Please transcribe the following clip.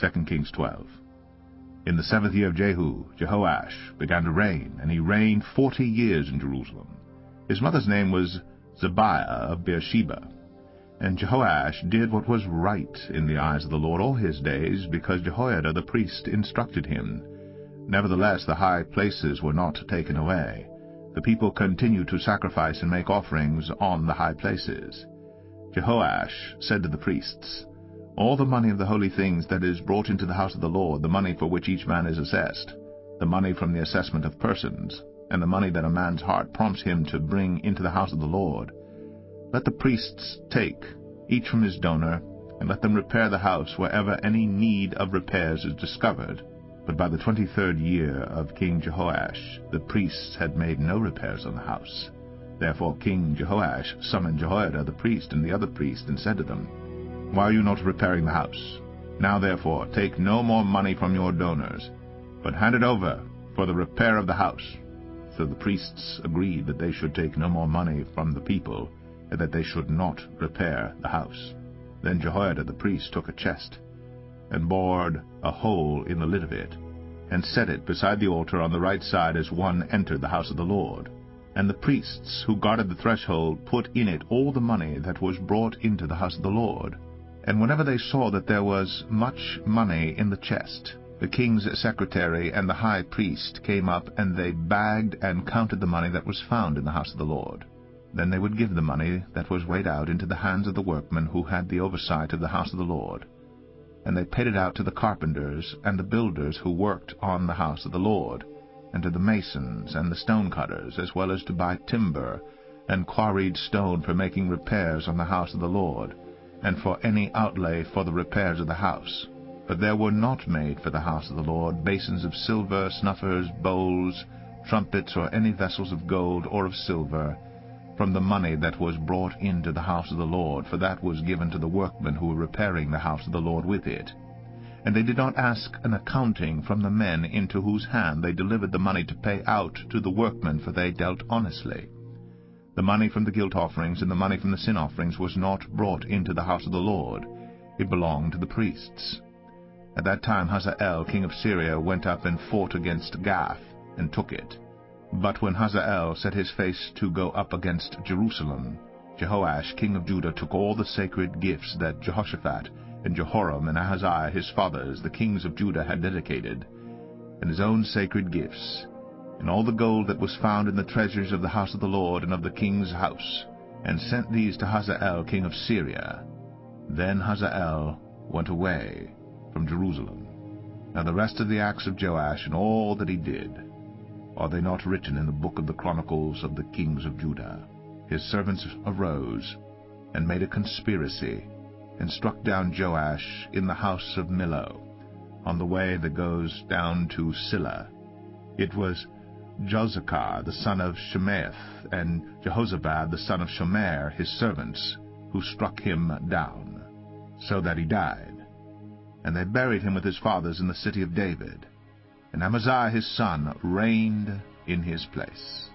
2 Kings 12. In the 7th year of Jehu, Jehoash began to reign, and he reigned 40 years in Jerusalem. His mother's name was Zebiah of Beersheba. And Jehoash did what was right in the eyes of the Lord all his days, because Jehoiada the priest instructed him. Nevertheless the high places were not taken away. The people continued to sacrifice and make offerings on the high places. Jehoash said to the priests, "All the money of the holy things that is brought into the house of the Lord, the money for which each man is assessed, the money from the assessment of persons, and the money that a man's heart prompts him to bring into the house of the Lord, let the priests take, each from his donor, and let them repair the house wherever any need of repairs is discovered." But by the 23rd year of King Jehoash, the priests had made no repairs on the house. Therefore King Jehoash summoned Jehoiada the priest and the other priests, and said to them, "Why are you not repairing the house? Now therefore take no more money from your donors, but hand it over for the repair of the house." So the priests agreed that they should take no more money from the people, and that they should not repair the house. Then Jehoiada the priest took a chest, and bored a hole in the lid of it, and set it beside the altar on the right side as one entered the house of the Lord. And the priests who guarded the threshold put in it all the money that was brought into the house of the Lord. And whenever they saw that there was much money in the chest, the king's secretary and the high priest came up, and they bagged and counted the money that was found in the house of the Lord. Then they would give the money that was weighed out into the hands of the workmen who had the oversight of the house of the Lord. And they paid it out to the carpenters and the builders who worked on the house of the Lord, and to the masons and the stone-cutters, as well as to buy timber and quarried stone for making repairs on the house of the Lord, and for any outlay for the repairs of the house. But there were not made for the house of the Lord basins of silver, snuffers, bowls, trumpets, or any vessels of gold or of silver, from the money that was brought into the house of the Lord, for that was given to the workmen who were repairing the house of the Lord with it. And they did not ask an accounting from the men into whose hand they delivered the money to pay out to the workmen, for they dealt honestly. The money from the guilt offerings and the money from the sin offerings was not brought into the house of the Lord. It belonged to the priests. At that time Hazael king of Syria went up and fought against Gath, and took it. But when Hazael set his face to go up against Jerusalem, Jehoash king of Judah took all the sacred gifts that Jehoshaphat and Jehoram and Ahaziah his fathers, the kings of Judah, had dedicated, and his own sacred gifts, and all the gold that was found in the treasures of the house of the Lord and of the king's house, and sent these to Hazael king of Syria. Then Hazael went away from Jerusalem. Now the rest of the acts of Joash and all that he did, are they not written in the book of the chronicles of the kings of Judah? His servants arose and made a conspiracy, and struck down Joash in the house of Millo, on the way that goes down to Silla. It was Jozachar the son of Shemaeth, and Jehozabad the son of Shomer, his servants, who struck him down, so that he died. And they buried him with his fathers in the city of David. And Amaziah his son reigned in his place.